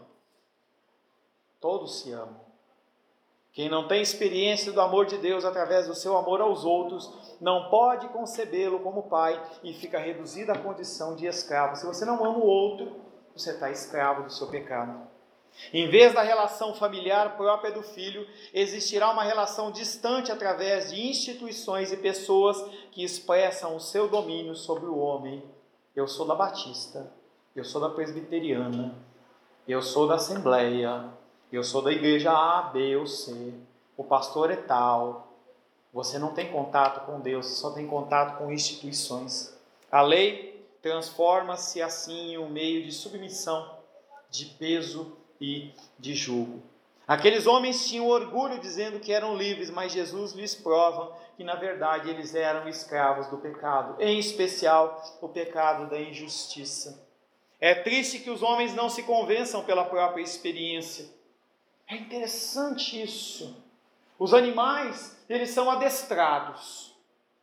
[SPEAKER 1] Todos se amam. Quem não tem experiência do amor de Deus através do seu amor aos outros, não pode concebê-lo como pai e fica reduzido à condição de escravo. Se você não ama o outro, você está escravo do seu pecado. Em vez da relação familiar própria do filho, existirá uma relação distante através de instituições e pessoas que expressam o seu domínio sobre o homem. Eu sou da Batista, eu sou da Presbiteriana, eu sou da Assembleia, eu sou da igreja A, B ou C, o pastor é tal. Você não tem contato com Deus, você só tem contato com instituições. A lei transforma-se assim em um meio de submissão, de peso e de jugo. Aqueles homens tinham orgulho dizendo que eram livres, mas Jesus lhes prova que na verdade eles eram escravos do pecado, em especial o pecado da injustiça. É triste que os homens não se convençam pela própria experiência. É interessante isso. Os animais, eles são adestrados.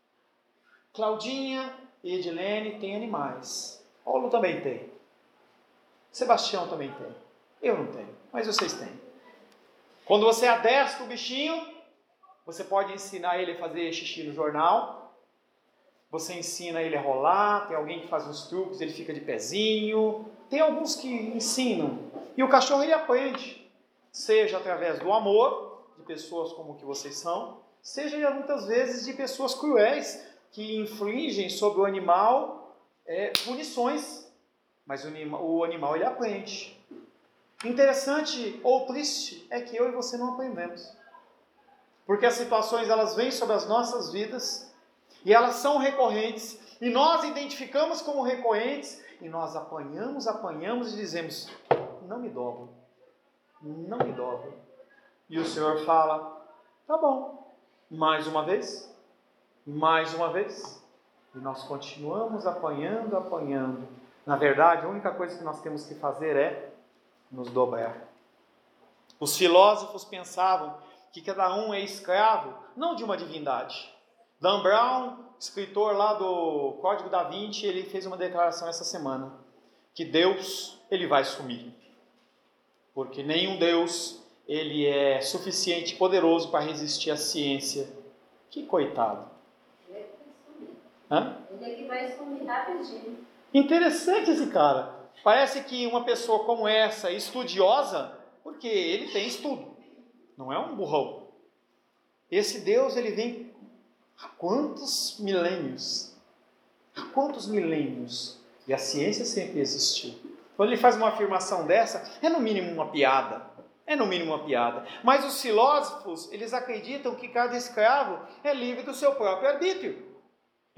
[SPEAKER 1] Claudinha e Edilene têm animais. Paulo também tem. Sebastião também tem. Eu não tenho, mas vocês têm. Quando você adestra o bichinho, você pode ensinar ele a fazer xixi no jornal. Você ensina ele a rolar. Tem alguém que faz uns truques, ele fica de pezinho. Tem alguns que ensinam. E o cachorro ele aprende. Seja através do amor, de pessoas como que vocês são, seja muitas vezes de pessoas cruéis, que infligem sobre o animal é, punições. Mas o animal, o animal ele aprende. Interessante ou triste é que eu e você não aprendemos. Porque as situações elas vêm sobre as nossas vidas e elas são recorrentes e nós identificamos como recorrentes e nós apanhamos, apanhamos e dizemos: não me dobro, não me dobro. E o Senhor fala: tá bom, mais uma vez, mais uma vez. E nós continuamos apanhando, apanhando. Na verdade, a única coisa que nós temos que fazer é nos dobrar. Os filósofos pensavam que cada um é escravo, não de uma divindade. Dan Brown, escritor lá do Código da Vinci, ele fez uma declaração essa semana, que Deus, ele vai sumir. Porque nenhum Deus, ele é suficiente, poderoso para resistir à ciência. Que coitado.
[SPEAKER 2] Ele é que vai sumir.
[SPEAKER 1] Hã?
[SPEAKER 2] Ele é que vai sumir rapidinho.
[SPEAKER 1] Interessante esse cara. Parece que uma pessoa como essa, estudiosa, porque ele tem estudo, não é um burrão. Esse Deus, ele vem há quantos milênios? Há quantos milênios? E a ciência sempre existiu. Quando ele faz uma afirmação dessa, é no mínimo uma piada. É no mínimo uma piada. Mas os filósofos, eles acreditam que cada escravo é livre do seu próprio arbítrio.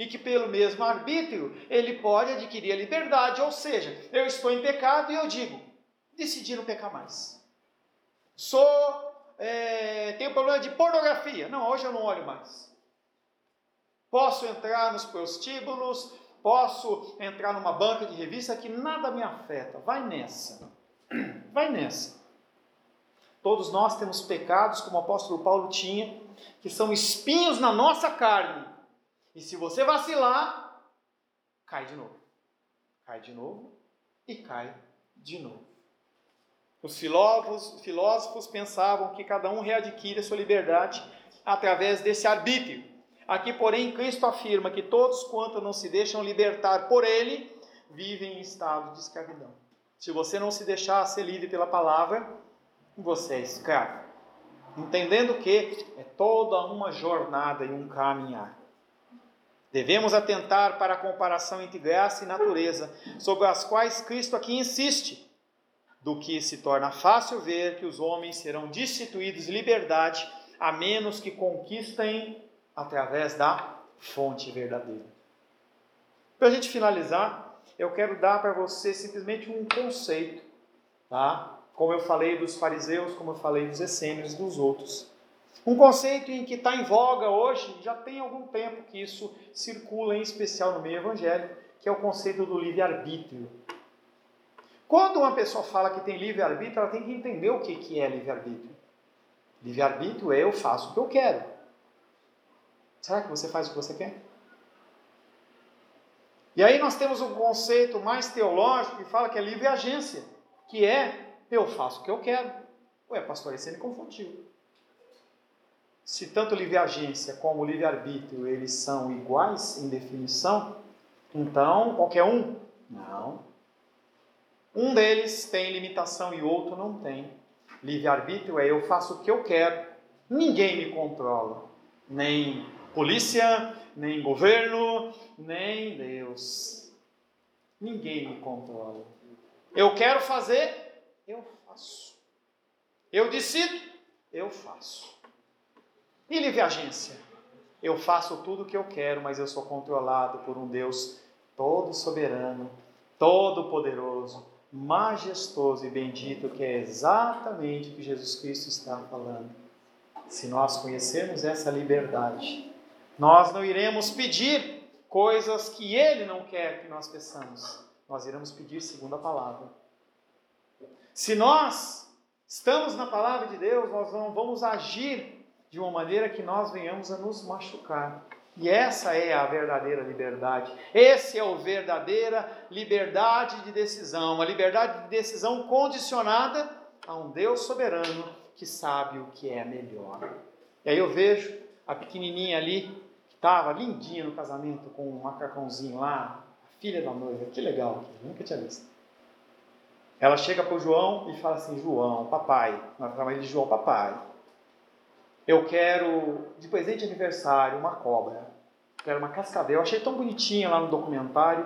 [SPEAKER 1] e que pelo mesmo arbítrio ele pode adquirir a liberdade, ou seja, eu estou em pecado e eu digo, decidi não pecar mais. Sou, é, tenho problema de pornografia, não, hoje eu não olho mais. Posso entrar nos prostíbulos, posso entrar numa banca de revista que nada me afeta, vai nessa, vai nessa. Todos nós temos pecados, como o apóstolo Paulo tinha, que são espinhos na nossa carne. E se você vacilar, cai de novo. Cai de novo e cai de novo. Os filósofos, filósofos pensavam que cada um readquire a sua liberdade através desse arbítrio. Aqui, porém, Cristo afirma que todos quanto não se deixam libertar por Ele, vivem em estado de escravidão. Se você não se deixar ser livre pela palavra, você é escravo. Entendendo que é toda uma jornada e um caminhar. Devemos atentar para a comparação entre graça e natureza, sobre as quais Cristo aqui insiste, do que se torna fácil ver que os homens serão destituídos de liberdade, a menos que conquistem através da fonte verdadeira. Para a gente finalizar, eu quero dar para você simplesmente um conceito, tá? Como eu falei dos fariseus, como eu falei dos essênios e dos outros. Um conceito em que está em voga hoje, já tem algum tempo que isso circula, em especial no meio evangélico, que é o conceito do livre-arbítrio. Quando uma pessoa fala que tem livre-arbítrio, ela tem que entender o que, que é livre-arbítrio. Livre-arbítrio é eu faço o que eu quero. Será que você faz o que você quer? E aí nós temos um conceito mais teológico que fala que é livre-agência, que é eu faço o que eu quero. Ué, pastor, aí você me confundiu. Se tanto livre-agência como livre-arbítrio, eles são iguais em definição, então qualquer um? Não. Um deles tem limitação e o outro não tem. Livre-arbítrio é eu faço o que eu quero, ninguém me controla. Nem polícia, nem governo, nem Deus. Ninguém me controla. Eu quero fazer, eu faço. Eu decido, eu faço. E livre-agência? Eu faço tudo o que eu quero, mas eu sou controlado por um Deus todo soberano, todo poderoso, majestoso e bendito, que é exatamente o que Jesus Cristo está falando. Se nós conhecermos essa liberdade, nós não iremos pedir coisas que Ele não quer que nós peçamos. Nós iremos pedir segundo a palavra. Se nós estamos na palavra de Deus, nós não vamos agir de uma maneira que nós venhamos a nos machucar. E essa é a verdadeira liberdade. Essa é a verdadeira liberdade de decisão. Uma liberdade de decisão condicionada a um Deus soberano que sabe o que é melhor. E aí eu vejo a pequenininha ali, que estava lindinha no casamento, com um macacãozinho lá, a filha da noiva. Que legal, nunca tinha visto. Ela chega para o João e fala assim, João, papai, nós chamamos ele de João, papai, eu quero, de presente de aniversário, uma cobra, quero uma cascavel, eu achei tão bonitinha lá no documentário.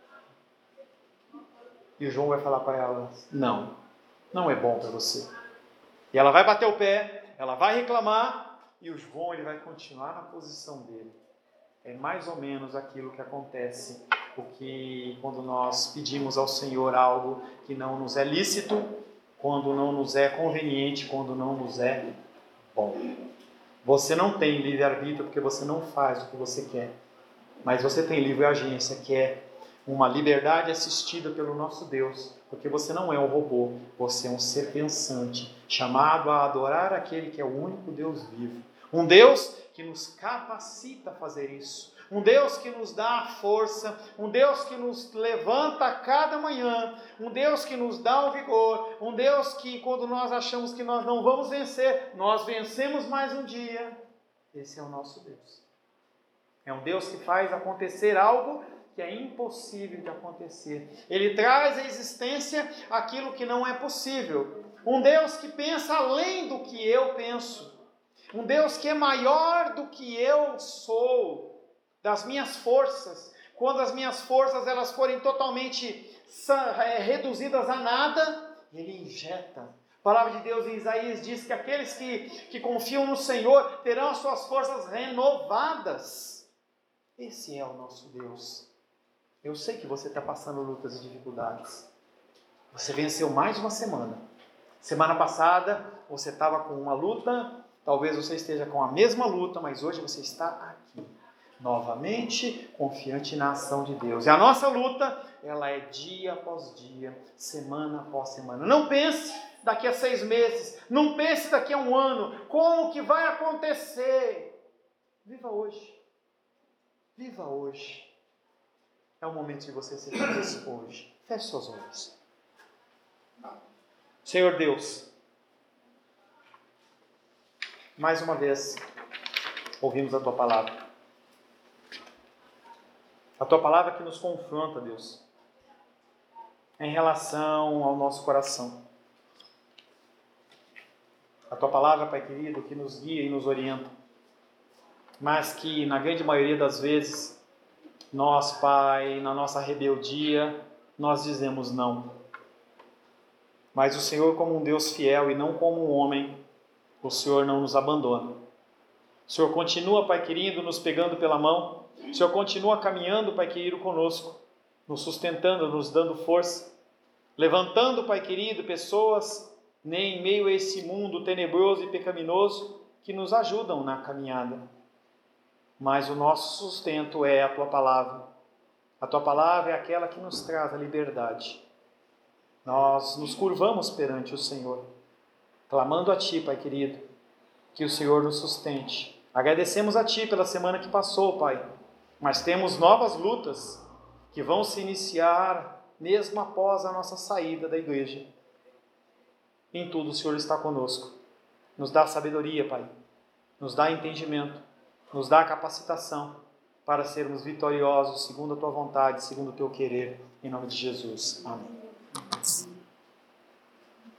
[SPEAKER 1] E o João vai falar para ela, não, não é bom para você. E ela vai bater o pé, ela vai reclamar, e o João ele vai continuar na posição dele. É mais ou menos aquilo que acontece, porque quando nós pedimos ao Senhor algo que não nos é lícito, quando não nos é conveniente, quando não nos é bom. Você não tem livre-arbítrio porque você não faz o que você quer, mas você tem livre-agência, que é uma liberdade assistida pelo nosso Deus, porque você não é um robô, você é um ser pensante, chamado a adorar aquele que é o único Deus vivo. Um Deus que nos capacita a fazer isso. Um Deus que nos dá a força, um Deus que nos levanta a cada manhã, um Deus que nos dá o vigor, um Deus que quando nós achamos que nós não vamos vencer, nós vencemos mais um dia. Esse é o nosso Deus. É um Deus que faz acontecer algo que é impossível de acontecer. Ele traz à existência aquilo que não é possível. Um Deus que pensa além do que eu penso. Um Deus que é maior do que eu sou, das minhas forças. Quando as minhas forças elas forem totalmente reduzidas a nada, Ele injeta. A palavra de Deus em Isaías diz que aqueles que, que confiam no Senhor terão as suas forças renovadas. Esse é o nosso Deus. Eu sei que você está passando lutas e dificuldades. Você venceu mais uma semana. Semana passada você estava com uma luta, talvez você esteja com a mesma luta, mas hoje você está aqui, novamente confiante na ação de Deus. E a nossa luta, ela é dia após dia, semana após semana. Não pense daqui a seis meses, não pense daqui a um ano, como que vai acontecer. Viva hoje. Viva hoje. É o momento de você ser feliz hoje. Feche seus olhos. Senhor Deus, mais uma vez, ouvimos a Tua palavra. A Tua palavra que nos confronta, Deus, em relação ao nosso coração. A Tua palavra, Pai querido, que nos guia e nos orienta, mas que, na grande maioria das vezes, nós, Pai, na nossa rebeldia, nós dizemos não. Mas o Senhor, como um Deus fiel e não como um homem, o Senhor não nos abandona. O Senhor continua, Pai querido, nos pegando pela mão. O Senhor continua caminhando, Pai querido, conosco, nos sustentando, nos dando força, levantando, Pai querido, pessoas em meio a esse mundo tenebroso e pecaminoso que nos ajudam na caminhada. Mas o nosso sustento é a Tua palavra. A Tua palavra é aquela que nos traz a liberdade. Nós nos curvamos perante o Senhor, clamando a Ti, Pai querido, que o Senhor nos sustente. Agradecemos a Ti pela semana que passou, Pai, mas temos novas lutas que vão se iniciar mesmo após a nossa saída da igreja. Em tudo o Senhor está conosco. Nos dá sabedoria, Pai, nos dá entendimento, nos dá capacitação para sermos vitoriosos segundo a Tua vontade, segundo o Teu querer, em nome de Jesus. Amém.